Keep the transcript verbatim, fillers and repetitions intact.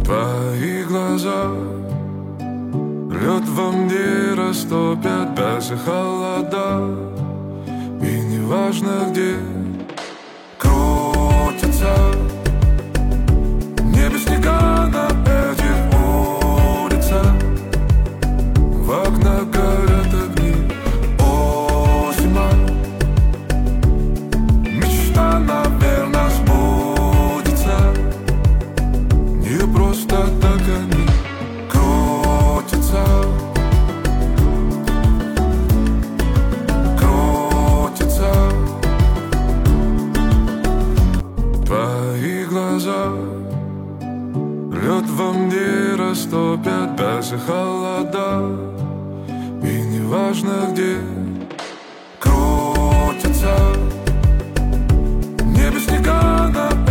Твои глаза лед во мне растопят даже холода. И неважно где крутится в небе снега на этих улицах. В окнах горят огни осень. Мечта, наверное, сбудется. Не просто так они крутятся. Крутятся. Твои глаза лед во мне растопят даже холода. И неважно где крутятся в небе снега на